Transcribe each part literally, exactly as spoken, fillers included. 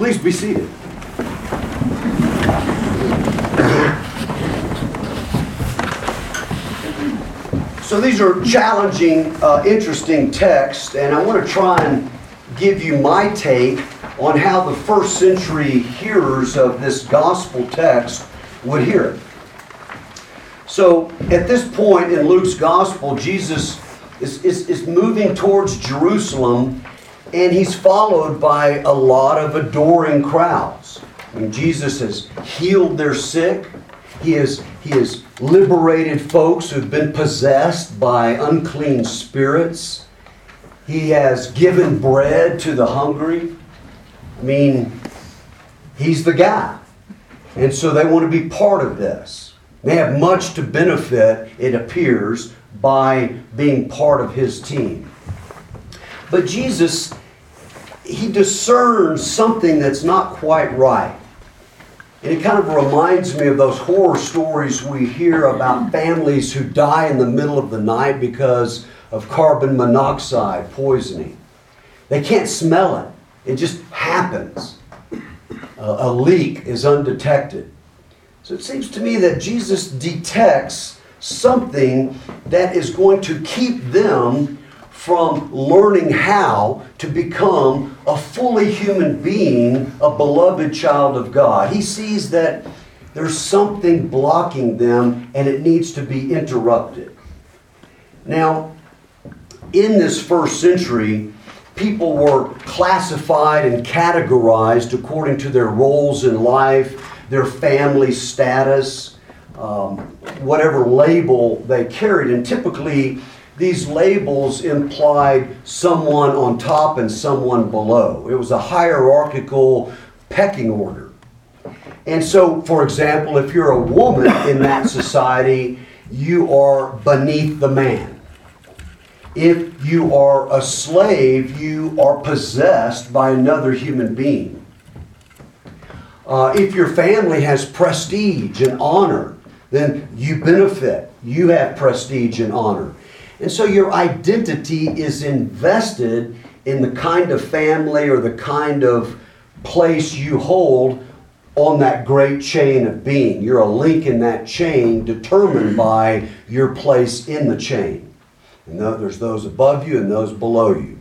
Please be seated. So these are challenging, uh, interesting texts, and I want to try and give you my take on how the first century hearers of this gospel text would hear it. So at this point in Luke's gospel, Jesus is, is, is moving towards Jerusalem, and he's followed by a lot of adoring crowds. I mean, Jesus has healed their sick. He has, he has liberated folks who've been possessed by unclean spirits. He has given bread to the hungry. I mean, he's the guy. And so they want to be part of this. They have much to benefit, it appears, by being part of his team. But Jesus, he discerns something that's not quite right. And it kind of reminds me of those horror stories we hear about families who die in the middle of the night because of carbon monoxide poisoning. They can't smell it. It just happens. Uh, a leak is undetected. So it seems to me that Jesus detects something that is going to keep them from learning how to become a fully human being, a beloved child of God. He sees that there's something blocking them and it needs to be interrupted. Now, in this first century, people were classified and categorized according to their roles in life, their family status, um, whatever label they carried. And typically, these labels implied someone on top and someone below. It was a hierarchical pecking order. And so, for example, if you're a woman in that society, you are beneath the man. If you are a slave, you are possessed by another human being. Uh, if your family has prestige and honor, then you benefit. You have prestige and honor. And so your identity is invested in the kind of family or the kind of place you hold on that great chain of being. You're a link in that chain determined by your place in the chain. And there's those above you and those below you.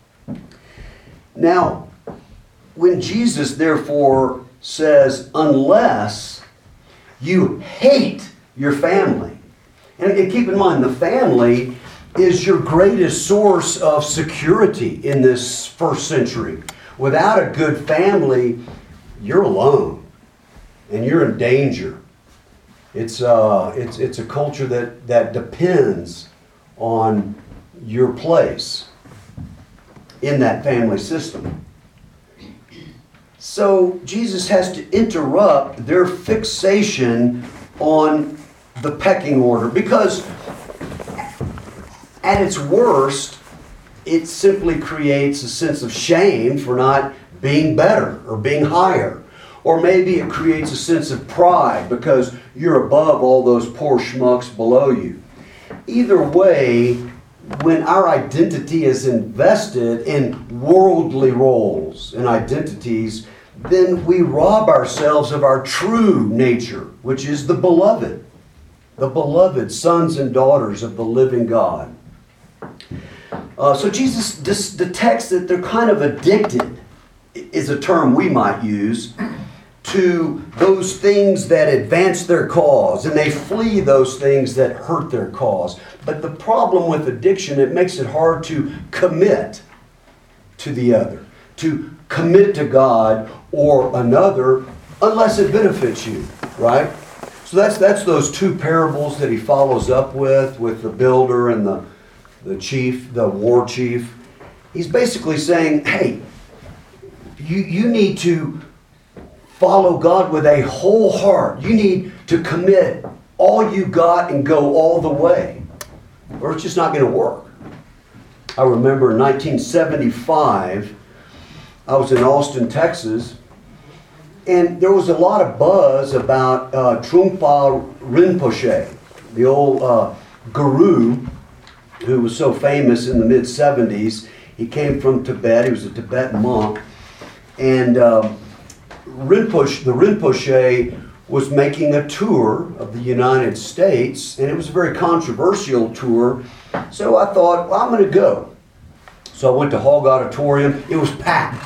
Now, when Jesus therefore says, unless you hate your family, and keep in mind, the family is your greatest source of security in this first century. Without a good family, you're alone and you're in danger. It's uh, it's it's a culture that that depends on your place in that family system. So Jesus has to interrupt their fixation on the pecking order, because at its worst, it simply creates a sense of shame for not being better or being higher. Or maybe it creates a sense of pride because you're above all those poor schmucks below you. Either way, when our identity is invested in worldly roles and identities, then we rob ourselves of our true nature, which is the beloved. The beloved sons and daughters of the living God. Uh, so Jesus dis- detects that they're kind of addicted, is a term we might use, to those things that advance their cause, and they flee those things that hurt their cause. But the problem with addiction, it makes it hard to commit to the other, to commit to God or another, unless it benefits you, right? So that's that's those two parables that he follows up with, with the builder and the, the chief, the war chief. He's basically saying, hey, you, you need to follow God with a whole heart. You need to commit all you got and go all the way, or it's just not going to work. I remember in nineteen seventy-five, I was in Austin, Texas, and there was a lot of buzz about uh, Trungpa Rinpoche, the old uh, guru who was so famous in the mid seventies. He came from Tibet. He was a Tibetan monk. And uh, Rinpoche, the Rinpoche was making a tour of the United States, and it was a very controversial tour. So I thought, well, I'm going to go. So I went to Hogg Auditorium. It was packed.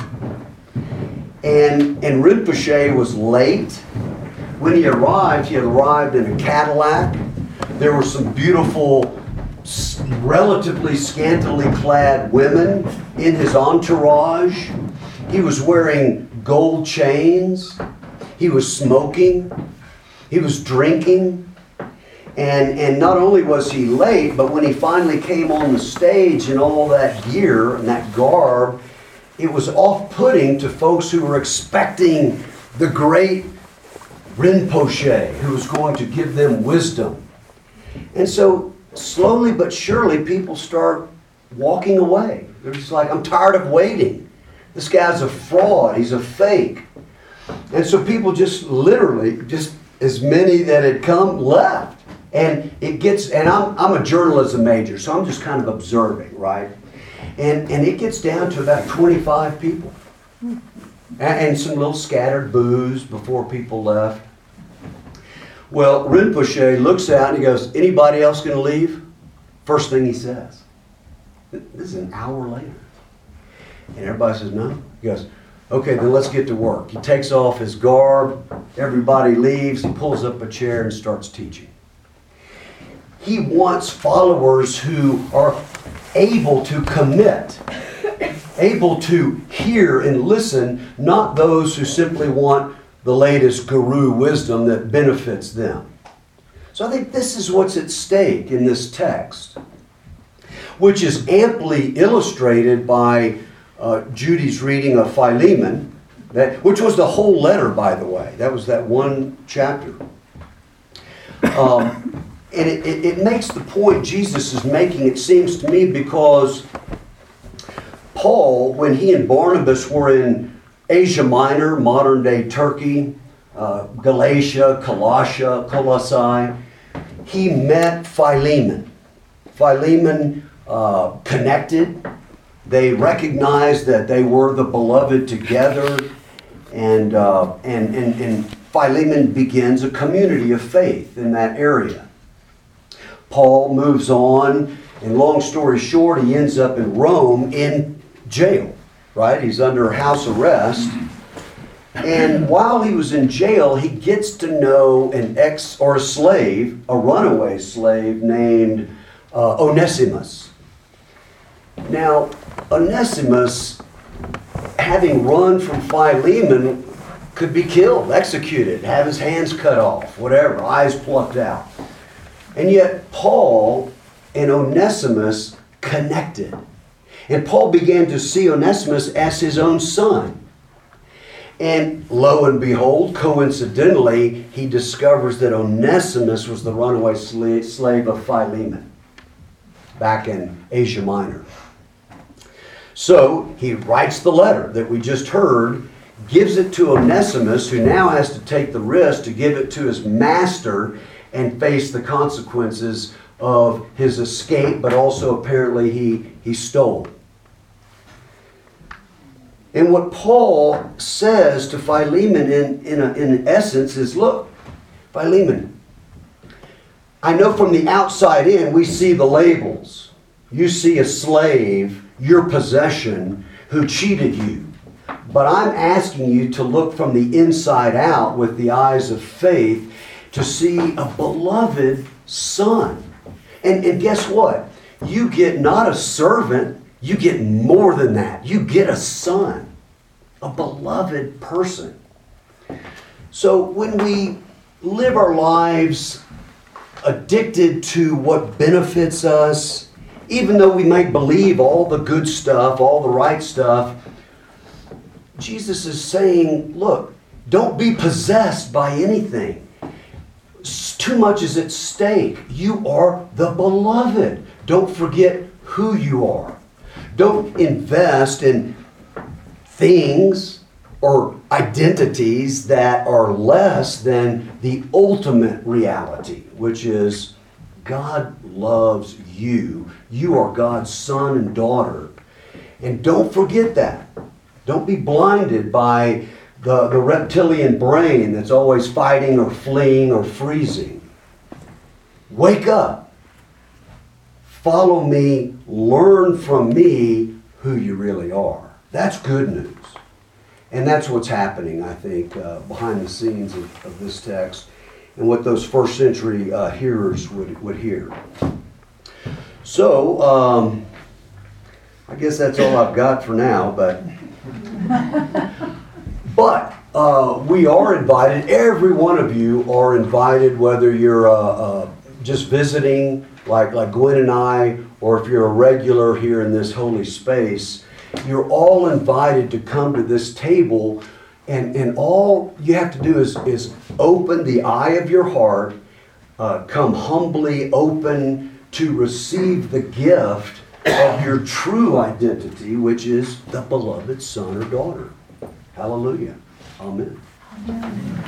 And, and Rinpoche was late. When he arrived, he had arrived in a Cadillac. There were some beautiful, relatively scantily clad women in his entourage. He was wearing gold chains. He was smoking. He was drinking. And, and not only was he late, but when he finally came on the stage in all that gear and that garb, it was off-putting to folks who were expecting the great Rinpoche who was going to give them wisdom. And so slowly but surely people start walking away. They're just like, I'm tired of waiting. This guy's a fraud. He's a fake. And so people just literally, just as many that had come, left. And it gets, and I'm, I'm a journalism major, so I'm just kind of observing, right? And, and it gets down to about twenty-five people. And, and some little scattered boos before people left. Well, Rinpoche looks out and he goes, anybody else going to leave? First thing he says. This is an hour later. And everybody says, no. He goes, okay, then let's get to work. He takes off his garb. Everybody leaves. He pulls up a chair and starts teaching. He wants followers who are able to commit, able to hear and listen, not those who simply want the latest guru wisdom that benefits them. So I think this is what's at stake in this text, which is amply illustrated by uh, Judy's reading of Philemon, that, which was the whole letter, by the way. That was that one chapter. Um, and it, it, it makes the point Jesus is making, it seems to me, because Paul, when he and Barnabas were in Asia Minor, modern-day Turkey, uh, Galatia, Colossia, Colossae, he met Philemon. Philemon uh, connected. They recognized that they were the beloved together, and, uh, and, and, and Philemon begins a community of faith in that area. Paul moves on, and long story short, he ends up in Rome in jail. Right? He's under house arrest. And while he was in jail, he gets to know an ex or a slave, a runaway slave named uh, Onesimus. Now, Onesimus, having run from Philemon, could be killed, executed, have his hands cut off, whatever, eyes plucked out. And yet Paul and Onesimus connected. And Paul began to see Onesimus as his own son. And lo and behold, coincidentally, he discovers that Onesimus was the runaway slave of Philemon back in Asia Minor. So he writes the letter that we just heard, gives it to Onesimus, who now has to take the risk to give it to his master and face the consequences of his escape, but also apparently he, he stole. And what Paul says to Philemon in, in, a, in essence is, look, Philemon, I know from the outside in we see the labels. You see a slave, your possession, who cheated you. But I'm asking you to look from the inside out with the eyes of faith to see a beloved son. And, and guess what? You get not a servant, you get more than that. You get a son, a beloved person. So when we live our lives addicted to what benefits us, even though we might believe all the good stuff, all the right stuff, Jesus is saying, look, don't be possessed by anything. Too much is at stake. You are the beloved. Don't forget who you are. Don't invest in things or identities that are less than the ultimate reality, which is God loves you. You are God's son and daughter. And don't forget that. Don't be blinded by the, the reptilian brain that's always fighting or fleeing or freezing. Wake up. Follow me. Learn from me who you really are. That's good news. And that's what's happening, I think, uh, behind the scenes of, of this text and what those first century uh, hearers would, would hear. So, um, I guess that's all I've got for now, but but uh, we are invited. Every one of you are invited, whether you're uh, uh, just visiting, like, like Gwen and I, or if you're a regular here in this holy space. You're all invited to come to this table, and, and all you have to do is, is open the eye of your heart, uh, come humbly open to receive the gift of your true identity, which is the beloved son or daughter. Hallelujah. Amen. Amen.